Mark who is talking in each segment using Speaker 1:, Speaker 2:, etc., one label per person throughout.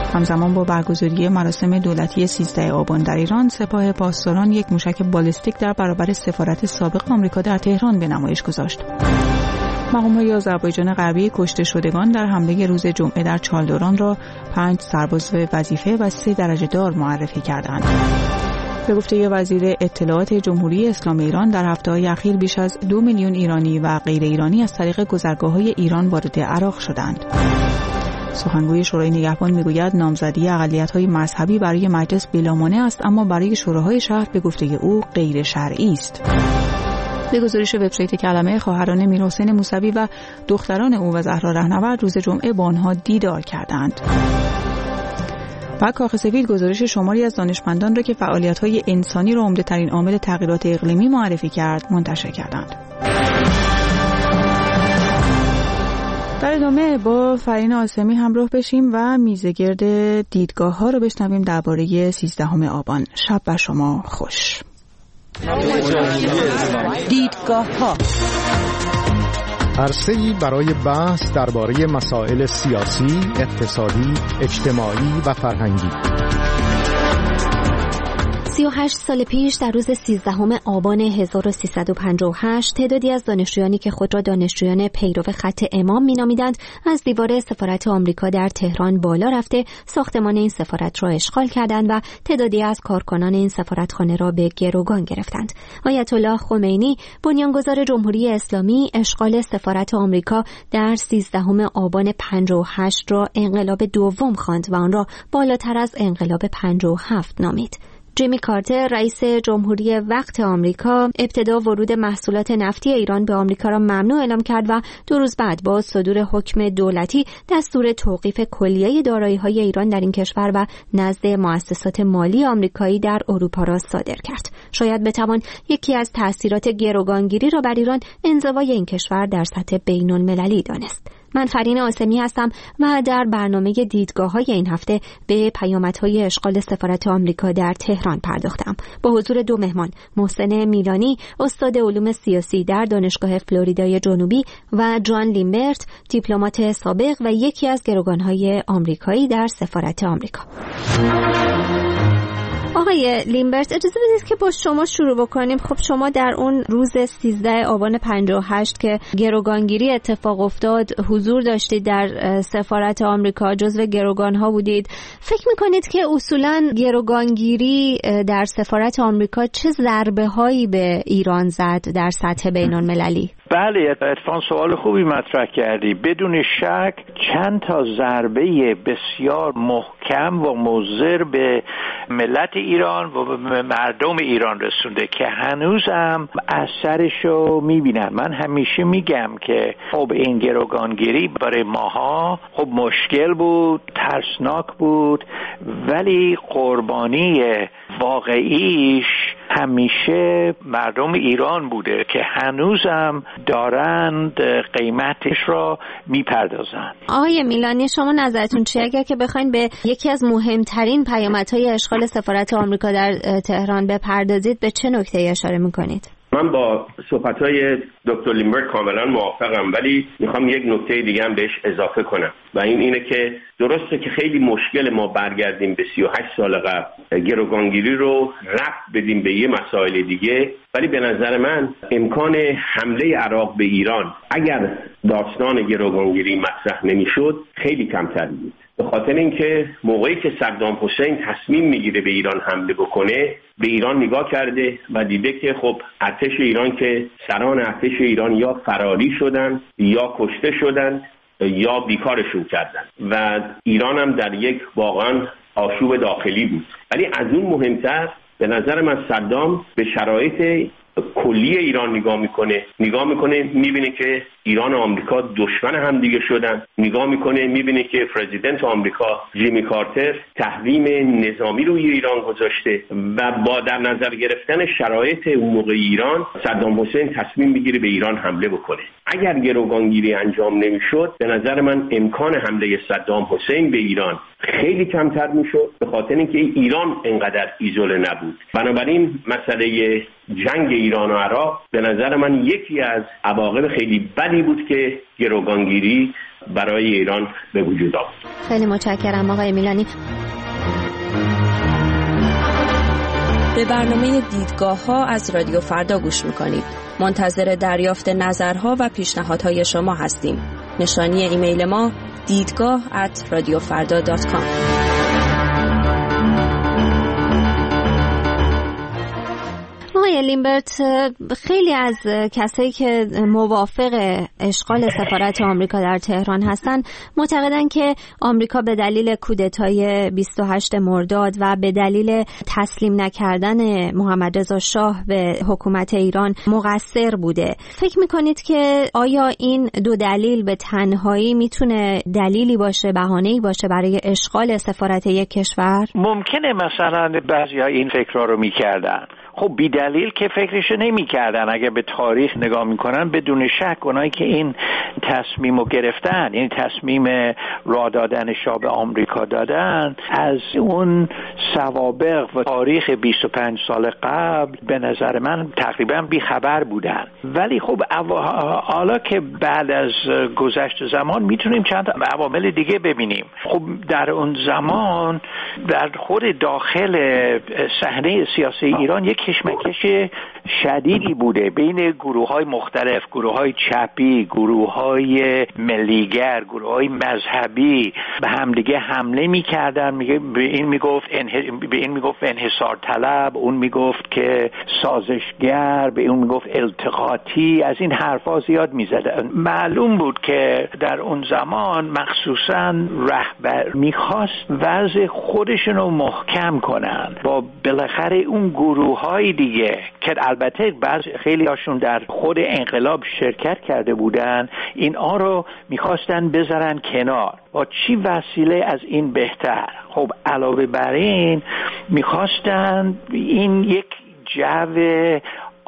Speaker 1: همزمان با برگزاری مراسم دولتی 13 آبان در ایران، سپاه پاسداران یک موشک بالستیک در برابر سفارت سابق آمریکا در تهران به نمایش گذاشت. مقام‌های آذربایجان غربی کشته شدگان در حمله روز جمعه در چالدوران را 5 سرباز وظیفه و 3 درجه دار معرفی کردند. به گفته وزیر اطلاعات جمهوری اسلامی ایران، در هفته‌های اخیر بیش از 2 میلیون ایرانی و غیر ایرانی از طریق گذرگاه‌های ایران وارد عراق شدند. سخنگوی شورای نگهبان میگوید نامزدی اقلیت‌های مذهبی برای مجلس بلامانع است، اما برای شوراهای شهر به گفته او غیر شرعی است. به گزارش وبسایت کلمه، خواهران میرحسین موسوی و دختران او و زهرا رهنورد روز جمعه با آنها دیدار کردند. و کاخ سفید گزارش شماری از دانشمندان را که فعالیت‌های انسانی را عمده‌ترین عامل تغییرات اقلیمی معرفی کرد منتشر کردند. در ادامه با فرین آسمی همراه بشیم و میزگرد دیدگاه‌ها رو بشنویم درباره 13 آبان. شب بر شما خوش.
Speaker 2: دیدگاه‌ها،
Speaker 3: عرصه‌ای برای بحث درباره مسائل سیاسی، اقتصادی، اجتماعی و فرهنگی.
Speaker 4: 38 سال پیش در روز 13 آبان 1358 تعدادی از دانشجویانی که خود را دانشجویان پیرو خط امام می‌نامیدند از دیوار سفارت آمریکا در تهران بالا رفته ساختمان این سفارت را اشغال کردند و تعدادی از کارکنان این سفارتخانه را به گروگان گرفتند. آیت الله خمینی، بنیانگذار جمهوری اسلامی، اشغال سفارت آمریکا در 13 آبان 58 را انقلاب دوم خواند و آن را بالاتر از انقلاب 57 نامید. جیمی کارتر، رئیس جمهوری وقت آمریکا، ابتدا ورود محصولات نفتی ایران به آمریکا را ممنوع اعلام کرد و 2 روز بعد با صدور حکم دولتی دستور توقیف کلیه دارایی‌های ایران در این کشور و نزد مؤسسات مالی آمریکایی در اروپا را صادر کرد. شاید بتوان یکی از تأثیرات گروگانگیری را بر ایران انزوای این کشور در سطح بین‌المللی دانست. من فرین آسمی هستم و در برنامه دیدگاه‌های این هفته به پیامدهای اشغال سفارت آمریکا در تهران پرداختم. با حضور 2 مهمان، محسن میلانی، استاد علوم سیاسی در دانشگاه فلوریدای جنوبی و جان لیمبرت، دیپلمات سابق و یکی از گروگان‌های آمریکایی در سفارت آمریکا. آقای لیمبرت، اجازه بدید که با شما شروع بکنیم. خب شما در اون روز 13 آبان 58 که گروگانگیری اتفاق افتاد حضور داشتید در سفارت آمریکا، جزو گروگان‌ها بودید. فکر می‌کنید که اصولاً گروگانگیری در سفارت آمریکا چه ضربه‌هایی به ایران زد در سطح بین‌المللی؟
Speaker 5: بله، اتفاقاً سوال خوبی مطرح کردی. بدون شک چند تا ضربه بسیار محکم و مضر به ملت ایران و به مردم ایران رسونده که هنوزم اثرشو میبینن. من همیشه میگم که خب این گروگانگیری برای ماها خب مشکل بود، ترسناک بود، ولی قربانی واقعیش همیشه مردم ایران بوده که هنوزم دارند قیمتش را میپردازن.
Speaker 4: آقای میلانی، شما نظرتون چیه اگر که بخواید به یکی از مهمترین پیامدهای اشغال سفارت آمریکا در تهران بپردازید، به چه نکته‌ای اشاره میکنید؟
Speaker 6: من با صحبت‌های دکتر لیمبرت کاملا موافقم، ولی میخوام یک نکته دیگه هم بهش اضافه کنم و اینه که درسته که خیلی مشکل ما برگردیم به 38 سال قبل، گروگانگیری رو ربط بدیم به یه مسائل دیگه، ولی به نظر من امکان حمله عراق به ایران اگر داستان گروگانگیری مطرح نمیشد خیلی کمتر بود. به خاطر اینکه موقعی که صدام حسین تصمیم میگیره به ایران حمله بکنه، به ایران نگاه کرده و دیده که خب ارتش ایران که سران ارتش ایران یا فراری شدن یا کشته شدن یا بیکارشون کردن و ایران هم در یک واقعا آشوب داخلی بود. ولی از اون مهمتر به نظر من صدام به شرایط کلی ایران نگاه میکنه میبینه که ایران و آمریکا دشمن هم دیگه شدن، نگاه میکنه میبینه که پرزیدنت آمریکا جیمی کارتر تحریم نظامی روی ایران گذاشته و با در نظر گرفتن شرایط اون موقع ایران، صدام حسین تصمیم میگیره به ایران حمله بکنه. اگر گروگانگیری انجام نمیشد به نظر من امکان حمله صدام حسین به ایران خیلی کمتر میشد، به خاطر اینکه ایران انقدر ایزوله نبود. بنابراین مسئله جنگ ایران و عراق به نظر من یکی از عواقب خیلی بدی بود که گروگانگیری برای ایران به وجود آورد.
Speaker 4: خیلی متشکرم آقای میلانی.
Speaker 2: به برنامه دیدگاه‌ها از رادیو فردا گوش می‌کنید. منتظر دریافت نظرها و پیشنهادهای شما هستیم. نشانی ایمیل ما دیدگاه@radiofarda.com.
Speaker 4: آقای لیمبرت، خیلی از کسایی که موافق اشغال سفارت آمریکا در تهران هستن معتقدن که آمریکا به دلیل کودتای 28 مرداد و به دلیل تسلیم نکردن محمد رضا شاه به حکومت ایران مقصر بوده. فکر میکنید که آیا این دو دلیل به تنهایی میتونه دلیلی باشه، بهانه‌ای باشه برای اشغال سفارت یک کشور؟
Speaker 5: ممکنه مثلا بعضیا این فکرها رو میکردن. خب بی دلیل که فکرشو نمی کردن. اگه به تاریخ نگاه میکنن بدون شک اونایی که این تصمیم رو گرفتن، یعنی تصمیم راه دادن شاه به آمریکا دادن، از اون سوابق و تاریخ 25 سال قبل به نظر من تقریبا بی خبر بودن. ولی خب حالا که بعد از گذشت زمان میتونیم چند عوامل دیگه ببینیم. خب در اون زمان در خود داخل صحنه سیاسی ایران یک کشمکش شدیدی بوده بین گروه‌های مختلف، گروه‌های چپی، گروه‌های ملیگر، گروه‌های مذهبی به همدیگه حمله می‌کردن. به این میگفت انحصار طلب، اون میگفت که سازشگر، به اون میگفت التقاطی. از این حرفا زیاد می‌زدن. معلوم بود که در اون زمان مخصوصاً رهبر می‌خواست وضع خودشون رو محکم کنن با بالاخره اون گروه‌های دیگه که البته خیلی هاشون در خود انقلاب شرکت کرده بودن، اینا رو میخواستن بذارن کنار. با چی وسیله از این بهتر؟ خب علاوه بر این میخواستن این یک جو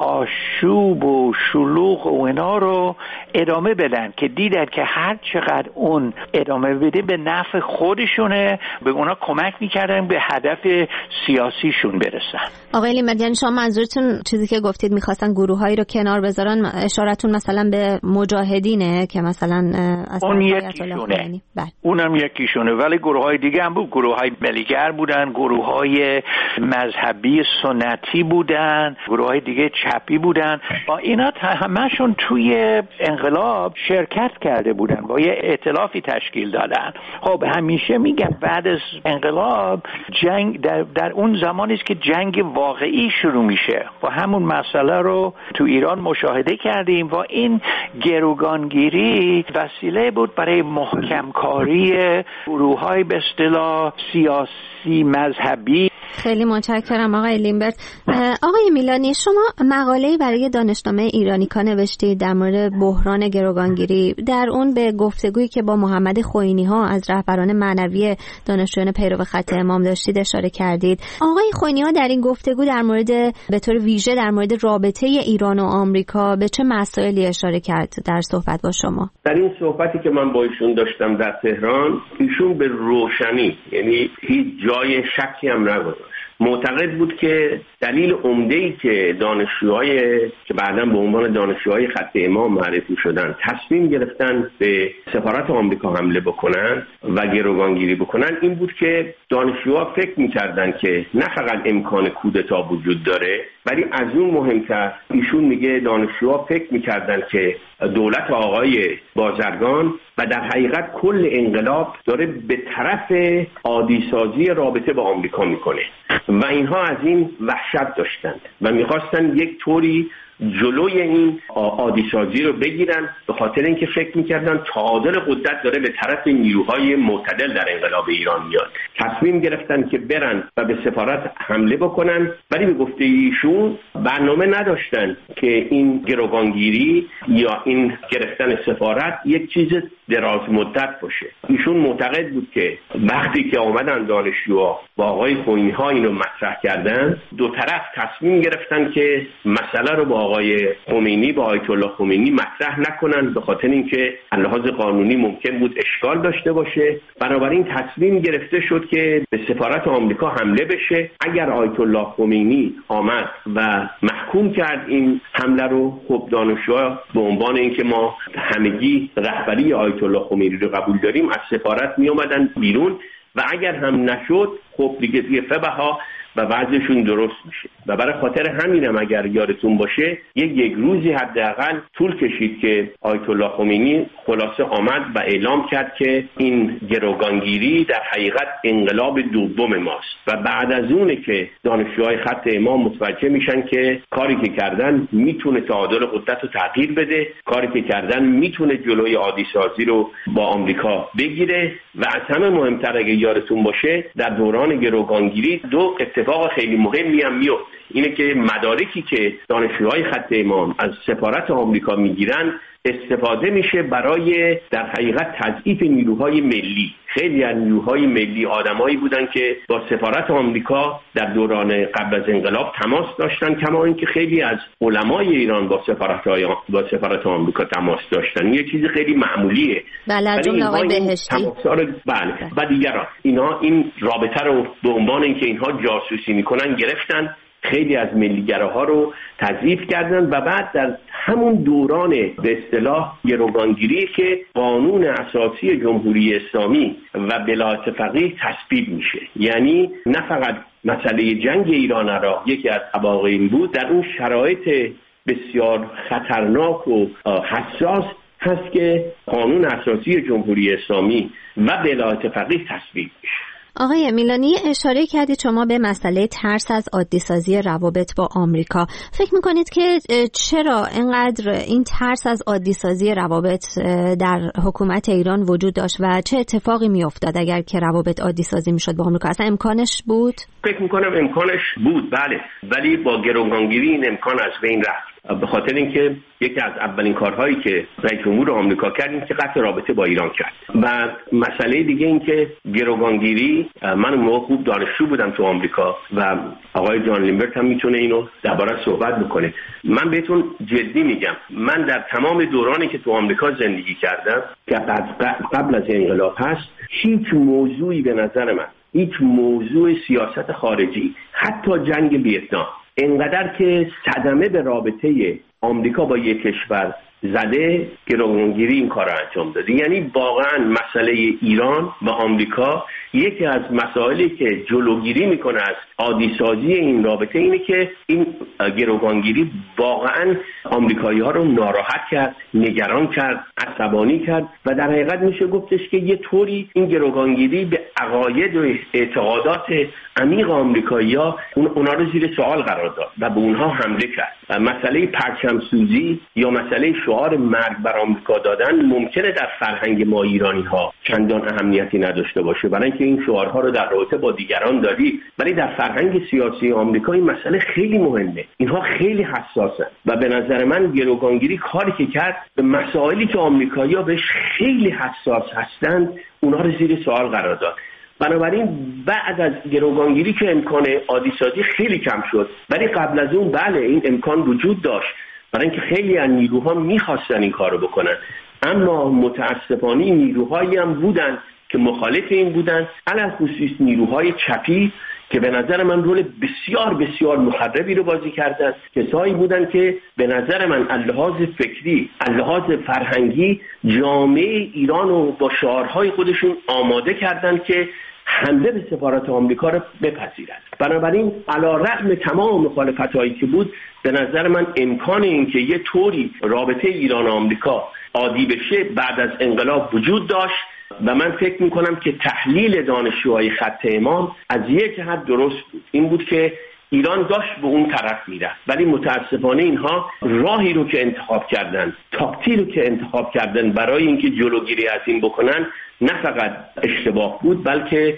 Speaker 5: آشوب و شلوغ و اینا رو ادامه بدن که دیدن که هر چقدر اون ادامه بده به نفع خودشونه، به اونا کمک میکردن به هدف سیاسیشون برسن.
Speaker 4: آقای لیمبرت، یعنی شما منظورتون چیزی که گفتید میخواستن گروهایی رو کنار بذارن، اشارتون مثلا به مجاهدینه که مثلا
Speaker 5: اون یکیشونه، اونم یکیشونه، ولی گروههای دیگه هم بود. گروههای ملیگر بودن، گروههای مذهبی سنتی بودن، گروههای دیگه چپی بودن. با اینا همشون توی انقلاب شرکت کرده بودن، با یه ائتلافی تشکیل دادن. خب همیشه میگم بعد از انقلاب جنگ در اون زمانی است که جنگ واقعی شروع میشه و همون مسئله رو تو ایران مشاهده کردیم و این گروگانگیری وسیله بود برای محکم کاری گروه‌های به اصطلاح سیاسی مذهبی.
Speaker 4: خیلی متشکرم آقای لیمبرت. آقای میلانی، شما مقاله‌ای برای دانشنامه ایرانیکا نوشتید در مورد بحران گروگانگیری. در اون به گفتگویی که با محمد خوئینی‌ها از رهبران معنوی دانشجویان پیرو خط امام داشتید اشاره کردید. آقای خوئینی‌ها در این گفتگو در مورد به طور ویژه در مورد رابطه ایران و آمریکا به چه مسائلی اشاره کرد در صحبت با شما؟
Speaker 6: در این صحبتی که من با ایشون داشتم در تهران، ایشون به روشنی، یعنی هیچ جای شکی هم نگذاشت، معتقد بود که دلیل عمده‌ای که دانشجوهای که بعداً به عنوان دانشجوهای خط امام معرفی شدن تصمیم گرفتن به سفارت آمریکا حمله بکنن و گروگانگیری بکنن این بود که دانشجوها فکر می‌کردن که نه فقط امکان کودتا وجود داره، ولی از اون مهمتر ایشون میگه دانشجوها فکر می‌کردن که دولت آقای بازرگان و در حقیقت کل انقلاب داره به طرف عادی‌سازی رابطه با آمریکا میکنه و اینها از این وحشت داشتند و میخواستن یک طوری جلوی این عادی‌سازی رو بگیرن، به خاطر اینکه فکر میکردن تعادل قدرت داره به طرف نیروهای معتدل در انقلاب ایران میاد. تصمیم گرفتن که برن و به سفارت حمله بکنن، ولی به گفته ایشون برنامه نداشتن که این گروگانگیری یا این گرفتن سفارت یک چیز دراز مدت باشه. ایشون معتقد بود که وقتی که آمدن دانشجوها با آقای خوئینی‌ها اینو مطرح کردن، دو طرف تصمیم گرفتن که مسئله رو با آقای خمینی با آیت الله خمینی مطرح نکنن، به خاطر اینکه از لحاظ قانونی ممکن بود اشکال داشته باشه. بنابراین تصمیم گرفته شد که به سفارت آمریکا حمله بشه. اگر آیت الله خمینی آمد و محکوم کرد این حمله رو، خب دانشجوها به عنوان اینکه ما همگی رهبری آیت الله خمینی رو قبول داریم از سفارت می اومدن بیرون و اگر هم نشد خب دیگه فبها و وضعشون درست میشه. و برای خاطر همینم اگر یادتون باشه یک روزی حداقل طول کشید که آیت الله خمینی خلاصه آمد و اعلام کرد که این گروگانگیری در حقیقت انقلاب دوم ماست و بعد از اونه که دانشجوهای خط امام متوجه میشن که کاری که کردن میتونه تعادل قدرت رو تغییر بده، کاری که کردن میتونه جلوی عادی سازی رو با آمریکا بگیره. و از همه مهمتر اگه یادتون باشه در دوران گروگانگیری دو اتفاق خیلی مهمی هم میفته. اینه که مدارکی که دانشجوهای خط امام از سفارت آمریکا میگیرن استفاده میشه برای در حقیقت تضعیف نیروهای ملی. خیلی از نیروهای ملی آدمایی بودن که با سفارت آمریکا در دوران قبل از انقلاب تماس داشتن، کما اینکه خیلی از علمای ایران با سفارت آمریکا تماس داشتن. یه چیز خیلی معمولیه.
Speaker 4: بله، جمله آقای بهشتی.
Speaker 6: بله. و دیگران اینا این رابطه رو به عنوان اینکه اینها جاسوسی میکنن گرفتن، خیلی از ملیگراها رو تضعیف کردن و بعد در همون دوران به اصطلاح گروگانگیری که قانون اساسی جمهوری اسلامی و ولایت فقیه تصویب میشه. یعنی نه فقط مسئله جنگ ایران عراق یکی از عواقب این بود، در اون شرایط بسیار خطرناک و حساس هست که قانون اساسی جمهوری اسلامی و ولایت فقیه تصویب میشه.
Speaker 4: آقای میلانی، اشاره کردید شما به مسئله ترس از عادی سازی روابط با آمریکا. فکر میکنید که چرا اینقدر این ترس از عادی سازی روابط در حکومت ایران وجود داشت و چه اتفاقی میافتاد اگر که روابط عادی سازی میشد با آمریکا؟ اصلا امکانش بود؟
Speaker 6: فکر میکنم امکانش بود، بله، ولی با گروگانگیری این امکان از بین رفت. به خاطر اینکه یکی از اولین کارهایی که رئیس جمهور آمریکا کرد این که قطع رابطه با ایران کرد. و مسئله دیگه این که گروگانگیری، من اون موقع خوب دانشجو بودم تو آمریکا و آقای جان لیمبرت هم میتونه اینو درباره‌اش صحبت بکنه. من بهتون جدی میگم، من در تمام دورانی که تو آمریکا زندگی کردم که قبل از انقلاب هست، هیچ موضوعی به نظر من، هیچ موضوع سیاست خارجی، حتی جنگ ویتنام، انقدر که صدمه به رابطه آمریکا با یک کشور زده گروگانگیری این کار را انجام داده. یعنی واقعا مسئله ایران و آمریکا یکی از مسائلی که جلوگیری میکنه از عادی سازی این رابطه اینه که این گروگانگیری واقعا آمریکایی ها رو ناراحت کرد، نگران کرد، عصبانی کرد و در حقیقت میشه گفتش که یه طوری این گروگانگیری به عقاید و اعتقادات عمیق آمریکایی ها اونا رو زیر سوال قرار داد و به اونها حمله کرد. مسئله پرچم سوزی یا مسئله شعار مرگ بر آمریکا دادن ممکنه در فرهنگ ما ایرانی ها چندان اهمیتی نداشته باشه، برای اینکه این شعارها رو در رابطه با دیگران داری، ولی در فرهنگ سیاسی آمریکا این مسئله خیلی مهمه. اینها خیلی حساسن و به نظر من گروگانگیری کاری که کرد به مسائلی که آمریکایی‌ها بهش خیلی حساس هستند اونها رو زیر سوال قرار داد. بنابراین بعد از گروگانگیری که امکان عادی سازی خیلی کم شد، ولی قبل از اون بله این امکان وجود داشت، برای اینکه خیلی از نیروها میخواستن این کارو بکنن، اما متاسفانه نیروهایی هم بودن که مخالف این بودن، علاوه خصوص نیروهای چپی که به نظر من رول بسیار بسیار مخربی رو بازی کردن. کسایی بودن که به نظر من از لحاظ فکری، از لحاظ فرهنگی جامعه ایران رو با شعارهای خودشون آماده کردن که حمله به سفارت آمریکا رو بپذیرند. بنابراین علی‌رغم تمام مخالفت‌هایی که بود، به نظر من امکان این که یه طوری رابطه ایران و آمریکا عادی بشه بعد از انقلاب وجود داشت و من فکر میکنم که تحلیل دانشجوهای خط امام از یک حد درست بود. این بود که ایران داشت به اون طرف میرفت، ولی متاسفانه اینها راهی رو که انتخاب کردن، تاکتیکی رو که انتخاب کردن برای اینکه جلوگیری از این بکنن، نه فقط اشتباه بود بلکه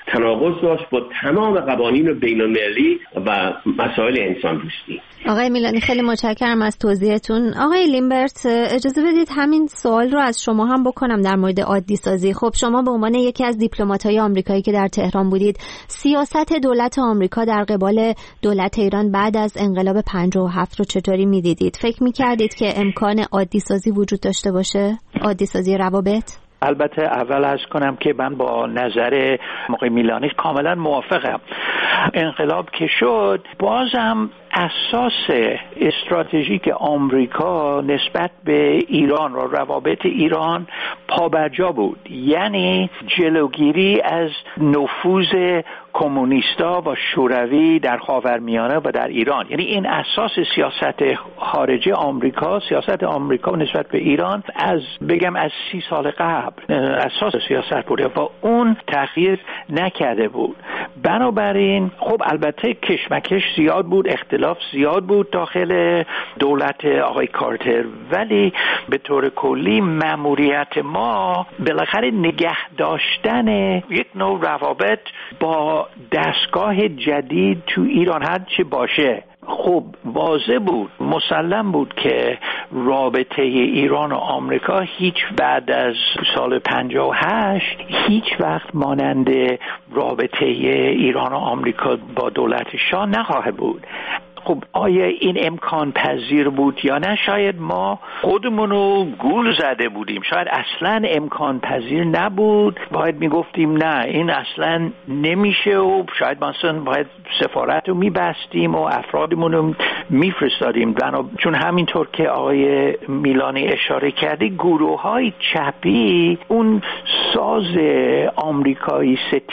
Speaker 6: تناقض داشت با تمام قوانین بین‌المللی و مسائل انسان دوستی.
Speaker 4: آقای میلانی خیلی متشکرم از توضیحتون. آقای لیمبرت اجازه بدید همین سوال رو از شما هم بکنم در مورد عادی سازی. خب شما به عنوان یکی از دیپلمات‌های آمریکایی که در تهران بودید، سیاست دولت آمریکا در قبال دولت ایران بعد از انقلاب 57 رو چطوری می‌دیدید؟ فکر می‌کردید که امکان عادی سازی وجود داشته باشه؟ عادی سازی روابط؟
Speaker 5: البته اول عرض کنم که من با نظر آقای میلانی کاملا موافقم. انقلاب که شد بازم اساس استراتژیک آمریکا نسبت به ایران و روابط ایران پابرجا بود، یعنی جلوگیری از نفوذ کمونیستا و شوروی در خاورمیانه و در ایران. یعنی این اساس سیاست خارجه آمریکا، سیاست آمریکا نسبت به ایران از 30 سال قبل اساس سیاست بوده و اون تغییر نکرده بود. بنابراین خب البته کشمکش زیاد بود، اختلاف زیاد بود داخل دولت آقای کارتر، ولی به طور کلی مأموریت ما بالاخره نگه داشتن یک نوع روابط با دستگاه جدید تو ایران هر چه باشه. خب واضح بود، مسلم بود که رابطه ایران و آمریکا هیچ بعد از سال 58 هیچ وقت مانند رابطه ایران و آمریکا با دولت شاه نخواهد بود. خب آیا این امکان پذیر بود یا نه؟ شاید ما خودمونو گول زده بودیم، شاید اصلا امکان پذیر نبود، باید میگفتیم نه این اصلا نمیشه و شاید مثلا باید سفارت رو میبستیم و افرادمونو میفرستادیم. چون همینطور که آقای میلانی اشاره کرده، گروه های چپی اون ساز آمریکا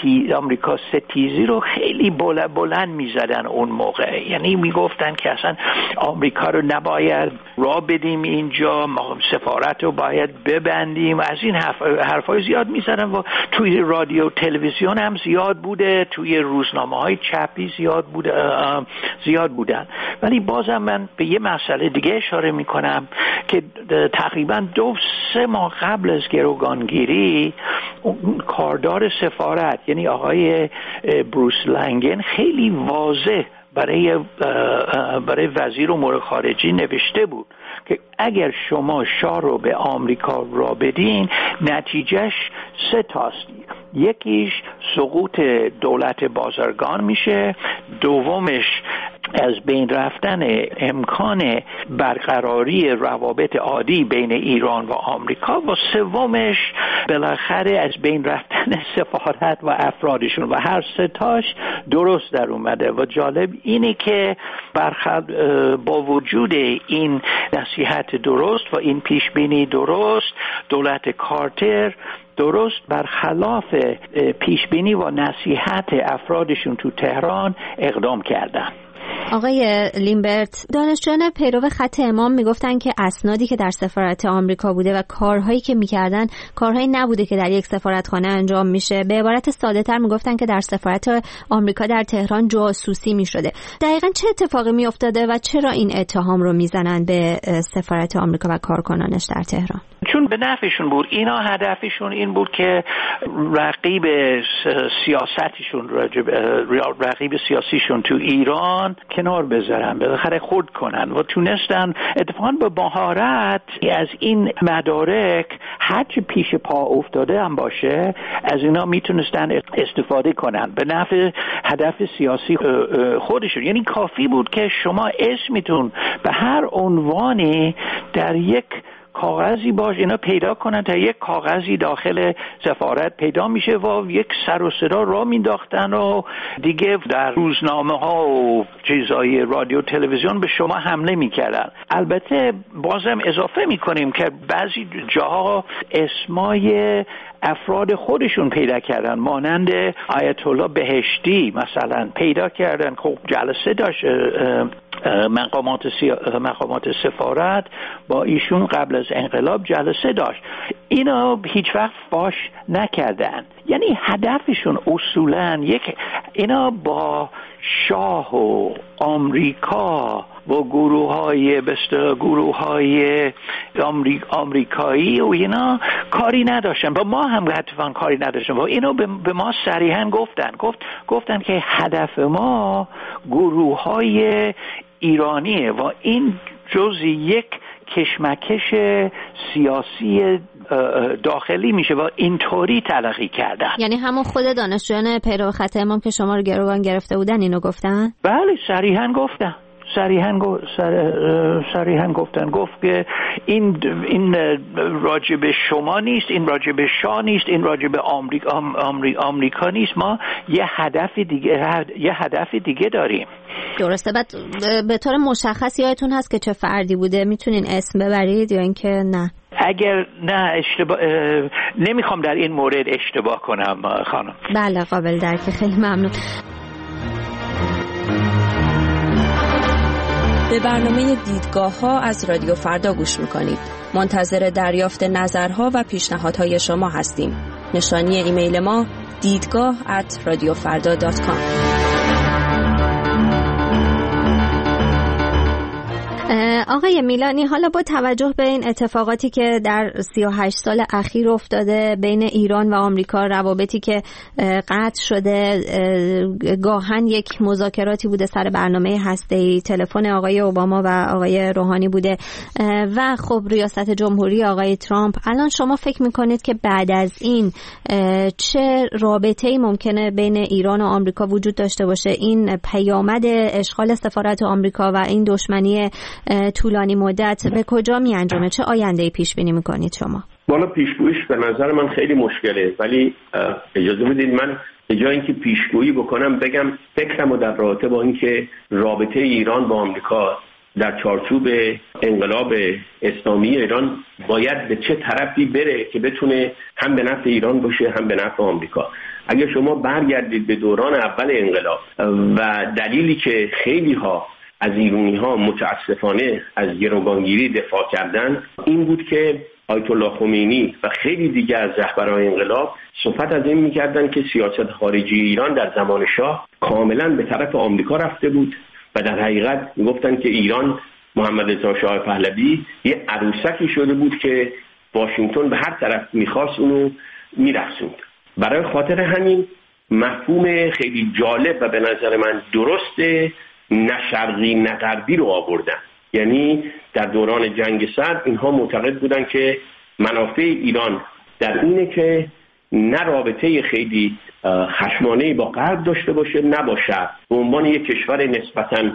Speaker 5: ستیزی رو خیلی بلند میزدن اون موقع، یعنی گفتن که اصلا آمریکا رو نباید راه بدیم اینجا، ما سفارت رو باید ببندیم. از این حرفای زیاد میزنن و توی رادیو تلویزیون هم زیاد بوده، توی روزنامه‌های چپی زیاد بودن. ولی بازم من به یه مسئله دیگه اشاره میکنم که تقریبا 2-3 ماه قبل از گروگانگیری کاردار سفارت یعنی آقای بروس لنگن خیلی واضح برای وزیر امور خارجه نوشته بود که اگر شما شاه رو به آمریکا را بدین نتیجهش 3 تاست. یکیش سقوط دولت بازرگان میشه، دومش از بین رفتن امکان برقراری روابط عادی بین ایران و آمریکا و سومش بالاخره از بین رفتن سفارت و افرادشون و هر 3 تاش درست در اومده. و جالب اینه که با وجود این نصیحت درست و این پیشبینی درست، دولت کارتر درست برخلاف پیشبینی و نصیحت افرادشون تو تهران اقدام کردن.
Speaker 4: آقای لیمبرت، دانشجویان پیرو خط امام میگفتن که اسنادی که در سفارت آمریکا بوده و کارهایی که میکردن کارهایی نبوده که در یک سفارتخانه انجام میشه. به عبارت ساده تر میگفتن که در سفارت آمریکا در تهران جاسوسی میشده. دقیقاً چه اتفاقی میافتاده و چرا این اتهام رو میزنن به سفارت آمریکا و کارکنانش در تهران؟
Speaker 5: چون به نفعشون بود. اینا هدفشون این بود که رقیب سیاسیشون تو ایران کنار بذارن، بالاخره خرد کنن و تونستن اتفاقا به مهارت از این مدارک هرچی پیش پا افتاده هم باشه از اینا میتونستن استفاده کنن به نفع هدف سیاسی خودشون. یعنی کافی بود که شما اسمتون به هر عنوانی در یک کاغذی باشه، اینا پیدا کنن، تا یک کاغذی داخل سفارت پیدا میشه و یک سر و صدا را مینداختن و دیگه در روزنامه ها و چیزای رادیو تلویزیون به شما حمله میکردن. البته بازم اضافه میکنیم که بعضی جاها اسمای افراد خودشون پیدا کردن، مانند آیت الله بهشتی مثلا پیدا کردن. خب جلسه داشت مقامات سفارت با ایشون قبل از انقلاب جلسه داشت. اینا هیچ وقت فاش نکردن. یعنی هدفشون اصولاً اینا با شاه و آمریکا و گروه‌های آمریکایی و اینا کاری نداشتن، با ما هم حتما کاری نداشتن. با اینو به ما صریحا گفتن که هدف ما گروه‌های ایرانیه و این جزء یک کشمکش سیاسی داخلی میشه و اینطوری تلقی کردن.
Speaker 4: یعنی همون خود دانشجویان پیرو خط امام که شما رو گروگان گرفته بودن اینو گفتن؟
Speaker 5: بله صریحا گفتن گفت که این راجب شما نیست، این راجب شاه نیست، این راجب آمریکا نیست، ما یه هدف دیگه داریم.
Speaker 4: درسته. بعد به طور مشخص یادتون هست که چه فردی بوده؟ میتونین اسم ببرید یا اینکه نه؟
Speaker 5: اگر نه نمیخوام در این مورد اشتباه کنم خانم.
Speaker 4: بله قابل درکه. خیلی ممنون.
Speaker 2: به برنامه دیدگاه‌ها از رادیو فردا گوش می‌کنید. منتظر دریافت نظرها و پیشنهادهای شما هستیم. نشانی ایمیل ما دیدگاه@radiofarda.com.
Speaker 4: آقای میلانی، حالا با توجه به این اتفاقاتی که در 38 سال اخیر افتاده بین ایران و آمریکا، روابطی که قطع شده، گاهن یک مذاکراتی بوده سر برنامه هسته‌ای، تلفن آقای اوباما و آقای روحانی بوده و خب ریاست جمهوری آقای ترامپ، الان شما فکر میکنید که بعد از این چه رابطه‌ای ممکنه بین ایران و آمریکا وجود داشته باشه؟ این پیامد اشغال سفارت آمریکا و این دشمنی طولانی مدت به کجا می انجامه؟ چه آینده‌ای پیش بینی میکنید شما؟
Speaker 6: بالا پیشگوییش به نظر من خیلی مشکله، ولی اجازه بدید من به جای اینکه پیشگویی بکنم بگم فکرمو در رابطه با اینکه رابطه ایران با آمریکا در چارچوب انقلاب اسلامی ایران باید به چه طرفی بره که بتونه هم به نفع ایران باشه هم به نفع آمریکا. اگه شما برگردید به دوران اول انقلاب و دلیلی که خیلی ها از ایرانی‌ها متاسفانه از گروگانگیری دفاع کردن این بود که آیت الله خمینی و خیلی دیگه از رهبران انقلاب صحبت از این می‌کردن که سیاست خارجی ایران در زمان شاه کاملا به طرف آمریکا رفته بود و در حقیقت میگفتن که ایران محمد رضا شاه پهلوی یه عروسکی شده بود که واشنگتن به هر طرف می‌خواست اونو می‌رسوند. برای خاطر همین مفهوم خیلی جالب و به نظر من درسته نه شرقی نه غربی رو آوردن. یعنی در دوران جنگ سرد اینها معتقد بودن که منافع ایران در اینه که نه رابطه خیلی خشمانه‌ای با غرب داشته باشه نه با شرق. به عنوان یک کشور نسبتاً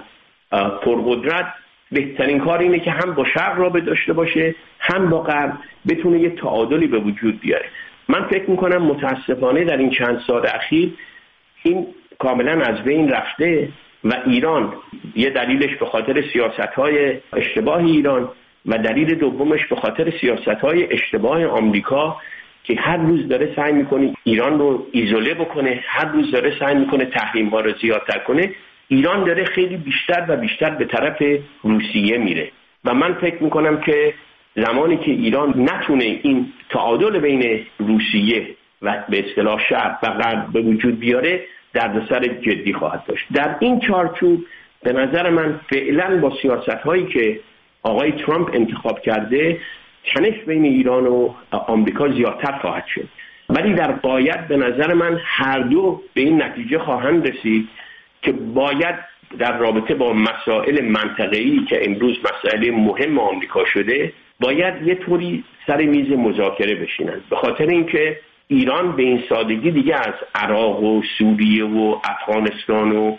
Speaker 6: پرقدرت بهترین کار اینه که هم با شرق رابطه داشته باشه هم با غرب، بتونه یه تعادلی به وجود بیاره. من فکر میکنم متاسفانه در این چند سال اخیر این کاملا از بین رفته و ایران یه دلیلش به خاطر سیاست‌های اشتباه ایران و دلیل دومش به خاطر سیاست‌های اشتباه آمریکا که هر روز داره سعی میکنه ایران رو ایزوله بکنه، هر روز داره سعی میکنه تحریم‌ها رو زیادتر کنه. ایران داره خیلی بیشتر و بیشتر به طرف روسیه میره و من فکر میکنم که زمانی که ایران نتونه این تعادل بین روسیه و به اصطلاح شرق و غرب به وجود بیاره دردسر جدی خواهد داشت. در این چارچوب به نظر من فعلا با سیاست‌هایی که آقای ترامپ انتخاب کرده تنش بین ایران و آمریکا زیادتر خواهد شد، ولی در غایت به نظر من هر دو به این نتیجه خواهند رسید که باید در رابطه با مسائل منطقه‌ای که امروز مسائل مهم آمریکا شده باید یه طوری سر میز مذاکره بشینن، به خاطر اینکه ایران به این سادگی دیگه از عراق و سوریه و افغانستان و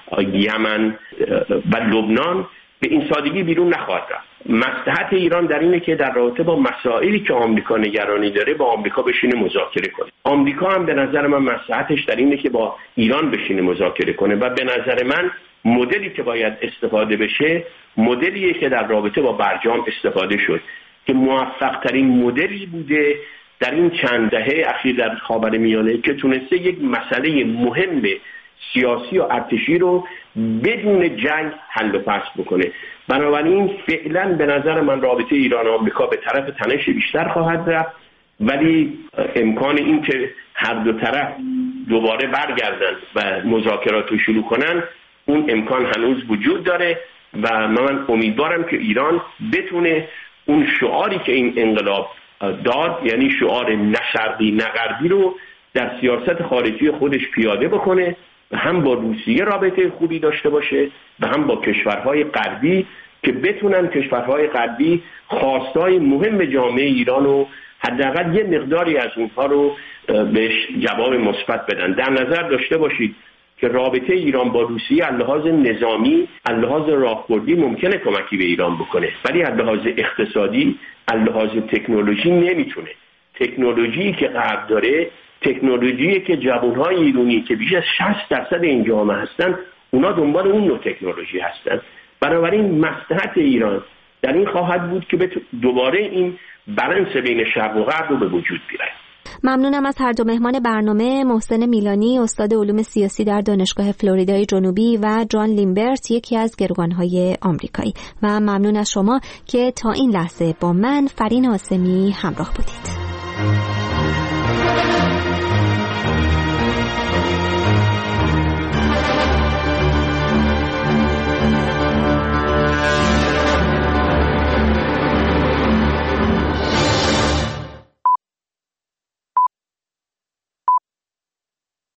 Speaker 6: یمن و لبنان به این سادگی بیرون نخواهد رفت. مصلحت ایران در اینه که در رابطه با مسائلی که آمریکا نگرانی داره با آمریکا بشینه مذاکره کنه. آمریکا هم به نظر من مصلحتش در اینه که با ایران بشینه مذاکره کنه و به نظر من مدلی که باید استفاده بشه مدلیه که در رابطه با برجام استفاده شد که موفق ترین مدلی بوده در این چند دهه اخیر در خاورمیانه که تونسته یک مسئله مهم سیاسی و ارتشی رو بدون جنگ حل و فصل بکنه. بنابراین فعلا به نظر من رابطه ایران و آمریکا به طرف تنش بیشتر خواهد رفت، ولی امکان این که هر دو طرف دوباره برگردن و مذاکرات رو شروع کنن اون امکان هنوز وجود داره و من امیدوارم که ایران بتونه اون شعاری که این انقلاب داد، یعنی شعار نه شرقی نه غربی رو در سیاست خارجی خودش پیاده بکنه و هم با روسیه رابطه خوبی داشته باشه و هم با کشورهای غربی که بتونن کشورهای غربی خواستای مهم جامعه ایران رو حداقل یه مقداری از اونها رو بهش جواب مثبت بدن. در نظر داشته باشید که رابطه ایران با روسیه از لحاظ نظامی، از لحاظ راهبردی ممکنه کمکی به ایران بکنه، ولی از لحاظ اقتصادی، از لحاظ تکنولوژی نمیتونه. تکنولوژی که غرب داره تکنولوژی که جوانهای ایرانی که بیش از 60% این جامعه هستن اونا دنبال اون نوع تکنولوژی هستن. بنابراین مصلحت ایران در این خواهد بود که دوباره این بالانس بین شرق و غرب رو به وجود بیاره.
Speaker 4: ممنونم از هر دو مهمان برنامه، محسن میلانی استاد علوم سیاسی در دانشگاه فلوریدای جنوبی و جان لیمبرت یکی از گروگان‌های آمریکایی، و ممنون از شما که تا این لحظه با من فرین آسمی همراه بودید.